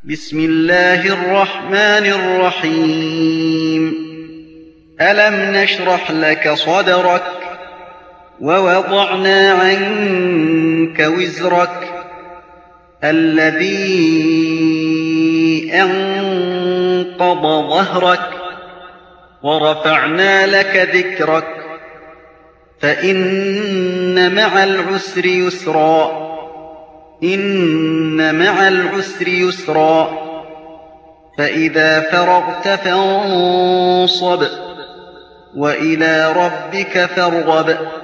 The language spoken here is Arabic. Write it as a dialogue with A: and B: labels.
A: بسم الله الرحمن الرحيم ألم نشرح لك صدرك ووضعنا عنك وزرك الذي أنقض ظهرك ورفعنا لك ذكرك فإن مع العسر يسرا إن مع العسر يسرا فإذا فرغت فانصب وإلى ربك فارغب